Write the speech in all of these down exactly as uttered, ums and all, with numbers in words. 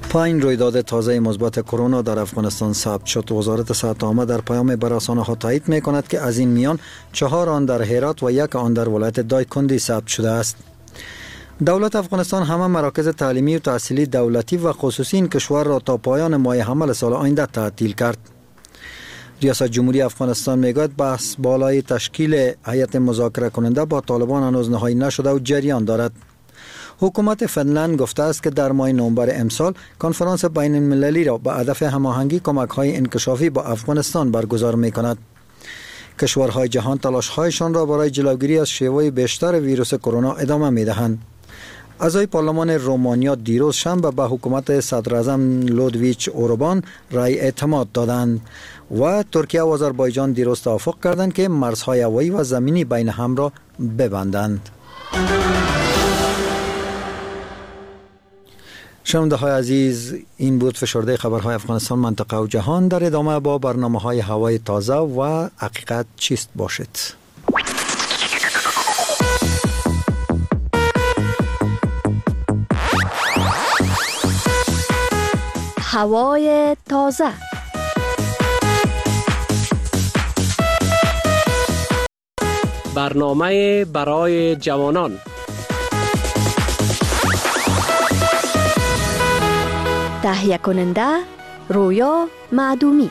پنج رویداد تازه مثبت کرونا در افغانستان ثبت شد. وزارت صحت عامه در پیام به رسانه‌ها تایید می‌کند که از این میان چهار آن در هرات و یک آن در ولایت دایکندی ثبت شده است. دولت افغانستان همه مراکز تعلیمی و تحصیلی دولتی و خصوصی این کشور را تا پایان ماه حمل سال آینده تعطیل کرد. ریاست جمهوری افغانستان میگوید بحث بالای تشکیل هیئت مذاکره کننده با طالبان هنوز نهایی نشده و جریان دارد. حکومت فنلند گفته است که در ماه نوامبر امسال کنفرانس بین المللی را به هدف هماهنگی کمک‌های انکشافی با افغانستان برگزار می‌کند. کشورهای جهان تلاش‌هایشان را برای جلوگیری از شیوع بیشتر ویروس کرونا ادامه می‌دهند. اعضای پارلمان رومانیا دیروز شنبه به حکومت صدراعظم لودویچ اوربان رای اعتماد دادند و ترکیه و آذربایجان دیروز توافق کردند که مرزهای هوایی و زمینی بین هم را ببندند. شنونده های عزیز، این بود فشرده خبرهای افغانستان، منطقه و جهان. در ادامه با برنامه های هوای تازه و حقیقت چیست باشید. هوای تازه. برنامه برای جوانان. تهیه کننده رویا معدومی.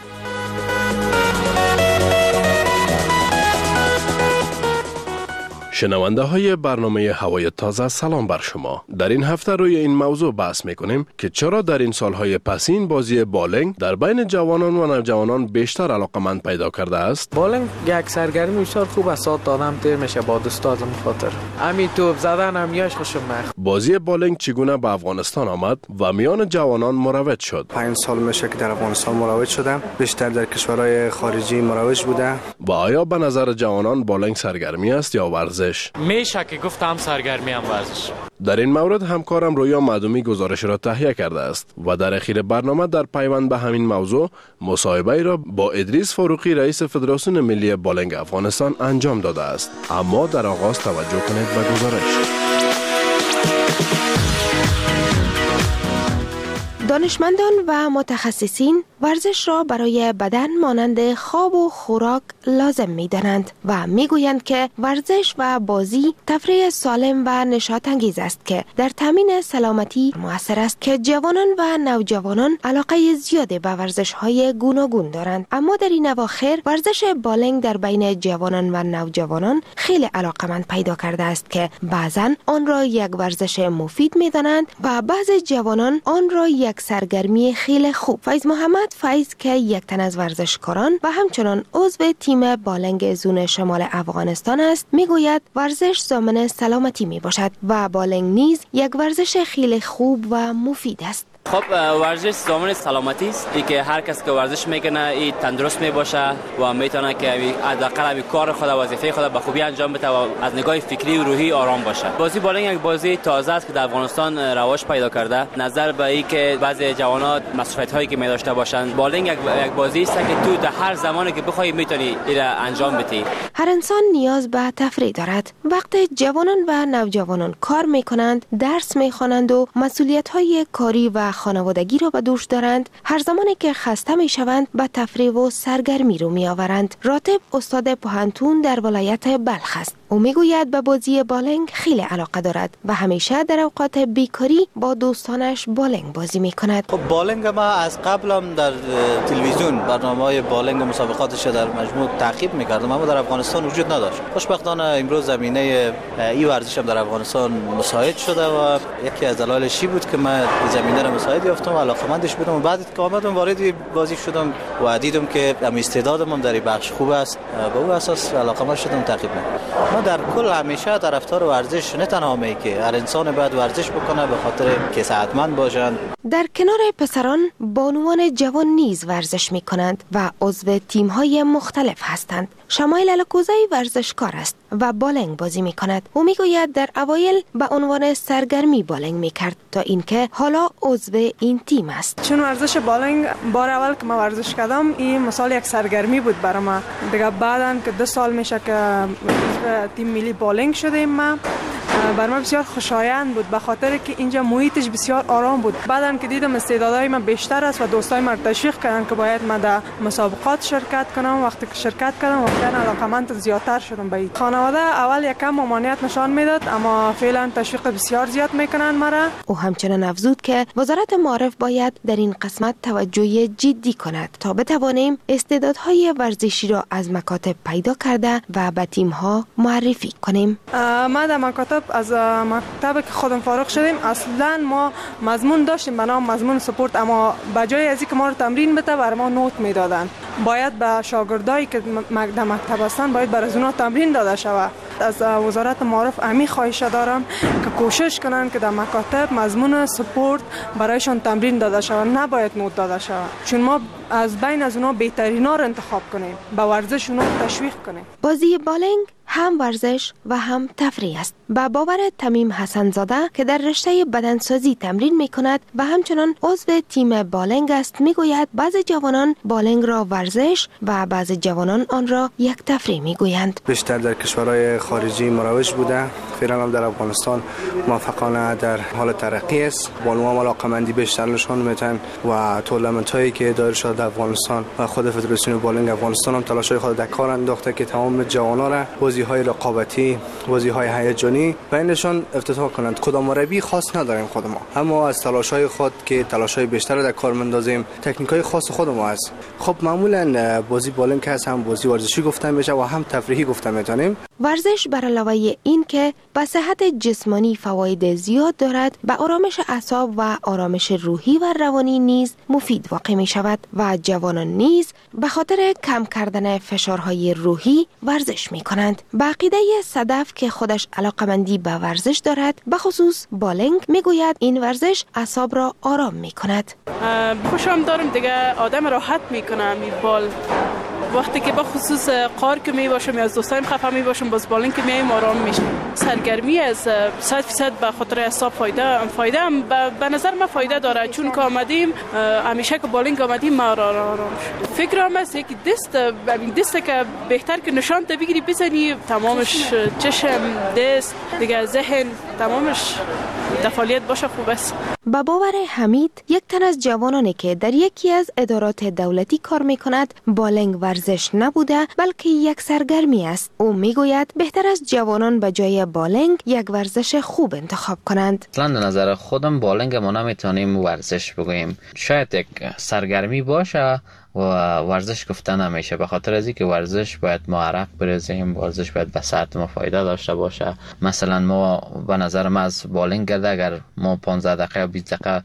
شنونده های برنامه هوای تازه، سلام بر شما. در این هفته روی این موضوع بحث میکنیم که چرا در این سالهای پسین بازی بالنگ در بین جوانان و نوجوانان بیشتر علاقمند پیدا کرده است. بالنگ یک سرگرمی بسیار خوب است، ساعت آدم تیر میشه با دوستات خاطر. همین توپ زدن هم یاش خوشم میاد. بازی بالنگ چگونه به افغانستان آمد و میان جوانان مروج شد؟ پنج سال میشه که در افغانستان مروج شدم، بیشتر در کشورهای خارجی مروج بوده. و آیا به نظر جوانان بالنگ سرگرمی است یا ورزش؟ میشه که گفتم سرگرمی هم ورزش. در این مورد همکارم رویا معدومی گزارش را تهیه کرده است و در اخیر برنامه در پیوند به همین موضوع مصاحبه را با ادریس فاروقی رئیس فدراسیون ملی بالنگ افغانستان انجام داده است. اما در آغاز توجه کنید به گزارش. دانشمندان و متخصصین ورزش را برای بدن مانند خواب و خوراک لازم می دانند و می گویند که ورزش و بازی تفریح سالم و نشاط انگیز است که در تامین سلامتی مؤثر است که جوانان و نوجوانان علاقه زیادی به ورزش های گوناگون دارند. اما در این اواخر ورزش بالنگ در بین جوانان و نوجوانان خیلی علاقمند پیدا کرده است که بعضا آن را یک ورزش مفید می دانند و بعضی جوانان آن را یک سرگرمی خیلی خوب. فیض محمد فیض که یک تن از ورزشکاران و همچنان عضو تیم بالنگ زون شمال افغانستان است، میگوید ورزش ضامن سلامتی می باشد و بالنگ نیز یک ورزش خیلی خوب و مفید است. خب ورزش ضامن سلامتی است، ای که هر کس که ورزش میکنه ای تندرست میباشه و میتونه که حداقل کار خود و وظیفه خود به خوبی انجام بده و از نگاه فکری و روحی آرام باشه. بازی بالنگ یک بازی تازه است که در افغانستان رواج پیدا کرده. نظر به ای که بعضی جوانات مسئولیت هایی که می داشته باشند، بالنگ یک بازی است که تو در هر زمانی که بخوای میتونی این را انجام بدی. هر انسان نیاز به تفریح دارد. وقتی جوانان و نوجوانان کار میکنند، درس میخوانند و مسئولیت های کاری و خانوادگی را به دوش دارند، هر زمانی که خسته می شوند به تفریح و سرگرمی رو می آورند. راتب استاد پوهنتون در ولایت بلخ است. او می گوید به بازی بالنگ خیلی علاقه دارد و همیشه در اوقات بیکاری با دوستانش بالنگ بازی می کند. خب بالنگ ما از قبلم در تلویزیون برنامه‌های بالنگ و مسابقاتش در مجموع تعقیب می‌کردم، اما در افغانستان وجود نداشت. خوشبختانه امروز زمینه این ورزش هم در افغانستان مساعد شده و یکی از دلایلش بود که من زمینه را مساعد یافتم و علاقه‌مندش بودم و بعد که آمدم وارد بازی شدم و دیدم که هم استعدادم هم در این بخش خوب است، به اون اساس علاقه‌مند شدم تعقیب می‌کنم. ما در کل همیشه طرفدار ورزش نه تنها می که هر انسان باید ورزش بکنه به خاطر که صحتمند باشند. در کنار پسران بانوان جوان نیز ورزش می کنند و عضو تیم های مختلف هستند. شمایل الکوزی ورزشکار است و بالنگ بازی می کند. او می گوید در اوایل به عنوان سرگرمی بالنگ می کرد تا اینکه حالا عضو این تیم است. چون ورزش بالنگ بار اول که ما ورزش کردم این مثال یک سرگرمی بود برای ما. دیگه بعدن که دو سال میشه که تیم ملی بالنگ شدیم ما بر من بسیار خوشایند بود، به خاطر که اینجا محیطش بسیار آرام بود. بعدم که دیدم استعدادهای من بیشتر است و دوستای من تشویق کردن که باید من در مسابقات شرکت کنم. وقتی که شرکت کردم واقعا علاقمند زیادتر شدم به این. خانواده اول یکم ممانعت نشان میداد، اما فعلا تشویق بسیار زیاد میکنن مرا. او همچنین افزود که وزارت معارف باید در این قسمت توجه جدی کند تا بتوانیم استعدادهای ورزشی را از مکاتب پیدا کرده و به تیم‌ها معرفی کنیم. ما در مکاتب از مکتب که خودم فارغ شدیم اصلا ما مضمون داشتیم به نام مضمون سپورت، اما به جای از اینکه ما رو تمرین بده بر ما نوت میدادن. باید به شاگردایی که در مکتب هستن باید بر از اونها تمرین داده شود. از وزارت معارف امی خواهش دارم که کوشش کنن که در مکاتب مضمون سپورت برایشان تمرین داده شود، نباید نوت داده شود، چون ما از بین از اونها بهترینا رو انتخاب کنیم، به ورزش اونها تشویق کنیم. بازی بالنگ هم ورزش و هم تفریح است. با باور تمیم حسن زاده که در رشته بدنسازی تمرین می کند و همچنان عضو تیم بالنگ است، می گوید بعض جوانان بالنگ را ورزش و بعض جوانان آن را یک تفریح می گویند. بیشتر در کشورهای خارجی مروج بوده، فعلا هم در افغانستان موفقانه در حال ترقی است. بانوان علاقمندی بیشتر نشان میدن و تورنمنت هایی که دایر شده در افغانستان و خود فدراسیون بالنگ افغانستان هم تلاش های خود در کار انداخته که تمام جوانان را بازی های رقابتی، بازی های هیجانی و اینشان افتتاح کنند. کدام مربی خاص نداریم خود ما، اما از تلاش های خود که تلاش های بیشتر در کار مندازیم، تکنیک های خاص خود ما است. خب معمولا بازی بالنگ هست، هم بازی ورزشی گفته میشه و هم تفریحی گفته میتونیم. ورزش بر علاوه این که به صحت جسمانی فواید زیاد دارد، به آرامش اعصاب و آرامش روحی و روانی نیز مفید واقع می شود و جوانان نیز به خاطر کم کردن فشارهای روحی ورزش می کنند. به عقیده صدف که خودش علاقمندی به ورزش دارد، به خصوص بالنگ، می گوید این ورزش اعصاب را آرام می کند. خوشم دارم دیگه، آدم راحت می کنم این بال. وقتی که با خصوص قار که می باشم یا از دوستایم خفه می باشم، باز بالنگ که میایم آرام میشم. سرگرمی از صد درصد به خاطر اعصاب فایده فایده هم به نظر من فایده داره، چون که آمدیم همیشه که بالنگ آمدیم ما آرام آرام فکرم است یک دست همین دست که بهتر که نشان ته بگیری بزنی، تمامش چشم دست دیگه ذهن تمامش در فعالیت باشه خوب است. با باور حمید، یک تن از جوانانی که در یکی از ادارات دولتی کار میکند، بالنگ ورزش نبوده بلکه یک سرگرمی است. او میگوید بهتر از جوانان به جای بالنگ یک ورزش خوب انتخاب کنند. اصلا نظر خودم بالنگ ما نمیتونیم ورزش بگوییم، شاید یک سرگرمی باشه و ورزش گفته نمیشه، به خاطر از اینکه ورزش باید ما عرق بریزیم، ورزش باید به صحت ما فایده داشته باشه. مثلا ما به نظر ما از بالنگ گرده اگر ما پانزده دقیقه یا بیست دقیقه